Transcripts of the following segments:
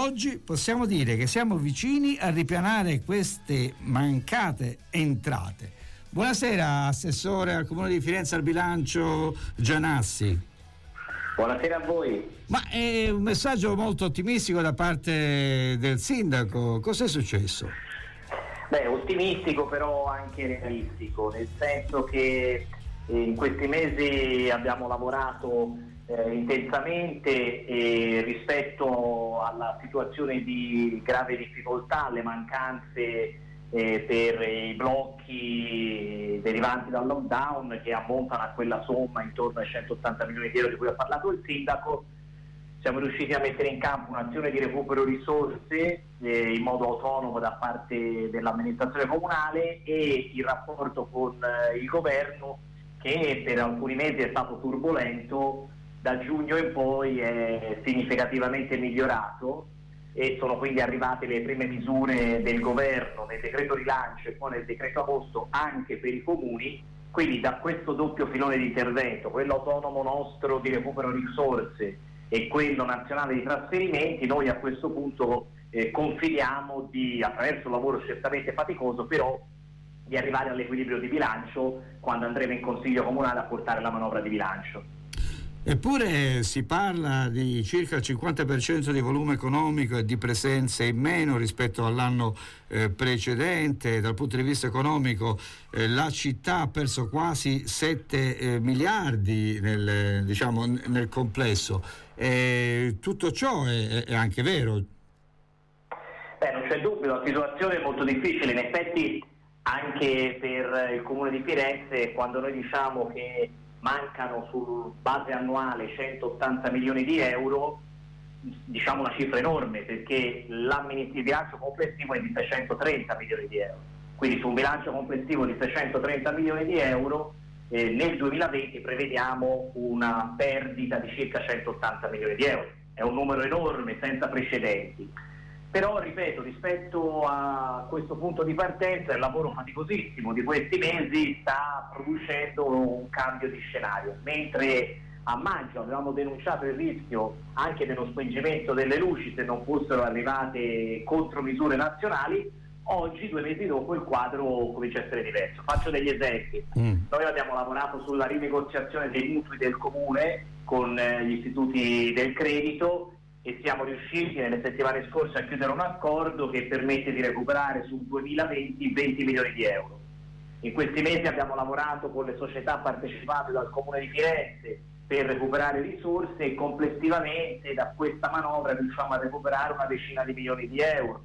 oggi possiamo dire che siamo vicini a ripianare queste mancate entrate. Buonasera, assessore al Comune di Firenze al bilancio Gianassi. Buonasera a voi. Ma è un messaggio molto ottimistico da parte del sindaco. Cos'è successo? Ottimistico però anche realistico, nel senso che in questi mesi abbiamo lavorato intensamente rispetto alla situazione di grave difficoltà, alle mancanze per i blocchi derivanti dal lockdown, che ammontano a quella somma intorno ai 180 milioni di euro di cui ha parlato il sindaco. Siamo riusciti a mettere in campo un'azione di recupero risorse in modo autonomo da parte dell'amministrazione comunale, e il rapporto con il governo, che per alcuni mesi è stato turbolento, da giugno in poi è significativamente migliorato, e sono quindi arrivate le prime misure del governo nel decreto rilancio e poi nel decreto agosto anche per i comuni. Quindi da questo doppio filone di intervento, quello autonomo nostro di recupero risorse e quello nazionale di trasferimenti, noi a questo punto confidiamo di, attraverso un lavoro certamente faticoso, però di arrivare all'equilibrio di bilancio quando andremo in Consiglio Comunale a portare la manovra di bilancio. Eppure si parla di circa il 50% di volume economico e di presenze in meno rispetto all'anno precedente. Dal punto di vista economico la città ha perso quasi 7 miliardi nel complesso. Tutto ciò è anche vero? Non c'è dubbio, la situazione è molto difficile. In effetti anche per il Comune di Firenze, quando noi diciamo che mancano su base annuale 180 milioni di euro, diciamo una cifra enorme, perché il bilancio complessivo è di 630 milioni di euro. Quindi su un bilancio complessivo di 630 milioni di euro nel 2020 prevediamo una perdita di circa 180 milioni di euro. È un numero enorme, senza precedenti. Però, ripeto, rispetto a questo punto di partenza, il lavoro faticosissimo di questi mesi sta producendo un cambio di scenario. Mentre a maggio avevamo denunciato il rischio anche dello spengimento delle luci se non fossero arrivate contromisure nazionali, oggi, 2 mesi dopo, il quadro comincia a essere diverso. Faccio degli esempi. Noi abbiamo lavorato sulla rinegoziazione dei mutui del Comune con gli istituti del credito, e siamo riusciti nelle settimane scorse a chiudere un accordo che permette di recuperare sul 2020 20 milioni di euro. In questi mesi abbiamo lavorato con le società partecipate dal Comune di Firenze per recuperare risorse, e complessivamente da questa manovra riusciamo a recuperare una decina di milioni di euro,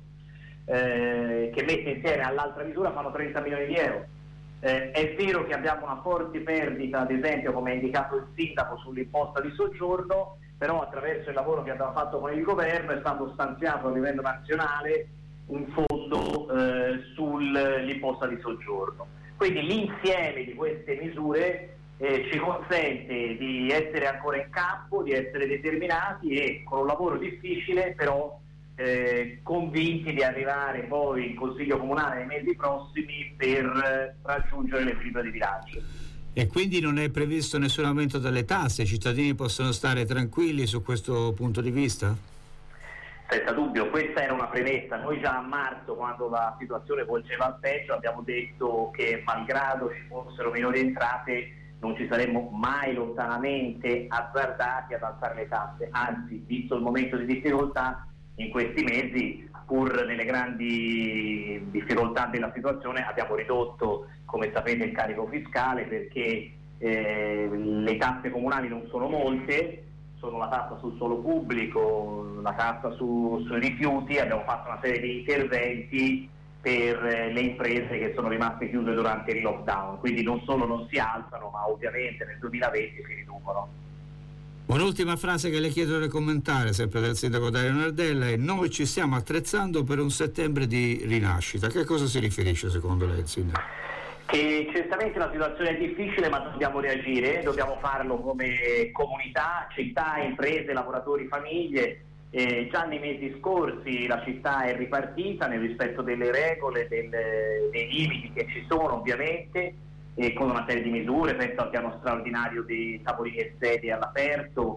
che messe insieme all'altra misura fanno 30 milioni di euro. È vero che abbiamo una forte perdita, ad esempio, come ha indicato il sindaco, sull'imposta di soggiorno, però attraverso il lavoro che abbiamo fatto con il governo è stato stanziato a livello nazionale un fondo sull'imposta di soggiorno. Quindi l'insieme di queste misure ci consente di essere ancora in campo, di essere determinati e con un lavoro difficile, però convinti di arrivare poi in Consiglio Comunale nei mesi prossimi per raggiungere l'equilibrio di bilancio. E quindi non è previsto nessun aumento delle tasse? I cittadini possono stare tranquilli su questo punto di vista? Senza dubbio, questa era una premessa. Noi già a marzo, quando la situazione volgeva al peggio, abbiamo detto che malgrado ci fossero minori entrate non ci saremmo mai lontanamente azzardati ad alzare le tasse, anzi, visto il momento di difficoltà in questi mesi, pur nelle grandi difficoltà della situazione, abbiamo ridotto, come sapete, il carico fiscale, perché le tasse comunali non sono molte, sono la tassa sul suolo pubblico, la tassa sui rifiuti. Abbiamo fatto una serie di interventi per le imprese che sono rimaste chiuse durante il lockdown, quindi non solo non si alzano, ma ovviamente nel 2020 si riducono. Un'ultima frase che le chiedo di commentare, sempre del sindaco Dario Nardella, è: noi ci stiamo attrezzando per un settembre di rinascita. Che cosa si riferisce secondo lei, sindaco? Che certamente la situazione è difficile, ma dobbiamo reagire, dobbiamo farlo come comunità, città, imprese, lavoratori, famiglie. Già nei mesi scorsi la città è ripartita nel rispetto delle regole, dei limiti che ci sono ovviamente, con una serie di misure. Penso al piano straordinario di tavolini e sedie all'aperto,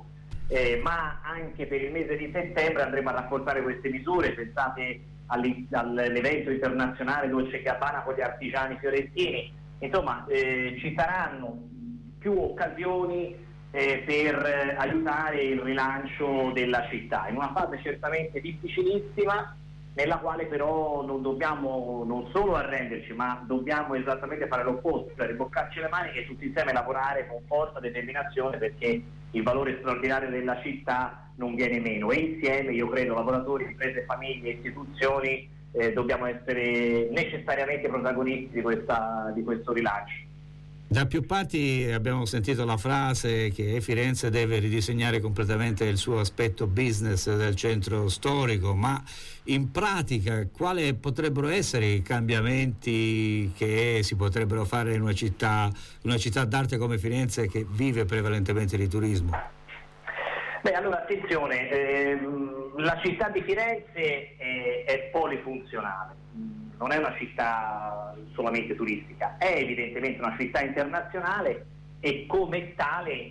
ma anche per il mese di settembre andremo a rafforzare queste misure. Pensate all'evento internazionale Dolce & Gabbana con gli artigiani fiorentini. Insomma, ci saranno più occasioni per aiutare il rilancio della città in una fase certamente difficilissima, nella quale però non dobbiamo non solo arrenderci, ma dobbiamo esattamente fare l'opposto, cioè rimboccarci le maniche e tutti insieme lavorare con forza e determinazione, perché il valore straordinario della città non viene meno, e insieme, io credo, lavoratori, imprese, famiglie, istituzioni, dobbiamo essere necessariamente protagonisti di questo rilancio. Da più parti abbiamo sentito la frase che Firenze deve ridisegnare completamente il suo aspetto business del centro storico, ma in pratica quali potrebbero essere i cambiamenti che si potrebbero fare in una città d'arte come Firenze, che vive prevalentemente di turismo? Beh, allora attenzione, la città di Firenze è polifunzionale. Non è una città solamente turistica, è evidentemente una città internazionale e come tale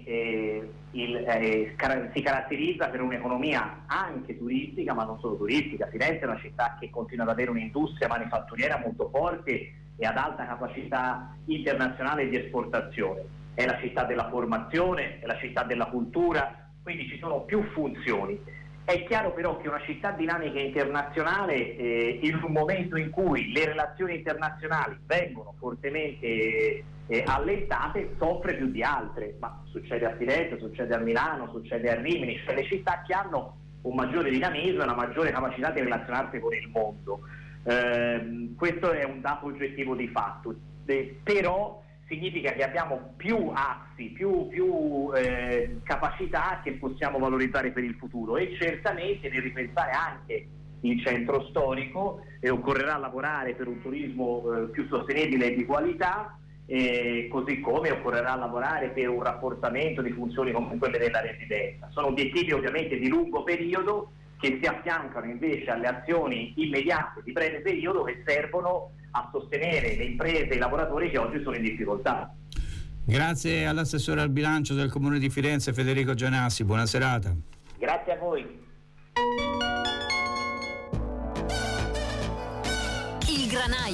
si caratterizza per un'economia anche turistica, ma non solo turistica. Firenze è una città che continua ad avere un'industria manifatturiera molto forte e ad alta capacità internazionale di esportazione. È la città della formazione, è la città della cultura, quindi ci sono più funzioni. È chiaro però che una città dinamica internazionale, in un momento in cui le relazioni internazionali vengono fortemente allentate, soffre più di altre, ma succede a Firenze, succede a Milano, succede a Rimini, cioè le città che hanno un maggiore dinamismo e una maggiore capacità di relazionarsi con il mondo. Questo è un dato oggettivo di fatto, però significa che abbiamo più assi, più capacità che possiamo valorizzare per il futuro, e certamente nel ripensare anche il centro storico occorrerà lavorare per un turismo più sostenibile e di qualità, così come occorrerà lavorare per un rafforzamento di funzioni come quelle della residenza. Sono obiettivi ovviamente di lungo periodo che si affiancano invece alle azioni immediate di breve periodo che servono a sostenere le imprese e i lavoratori che oggi sono in difficoltà. Grazie all'assessore al bilancio del Comune di Firenze Federico Gianassi, buona serata. Grazie a voi. Il granaio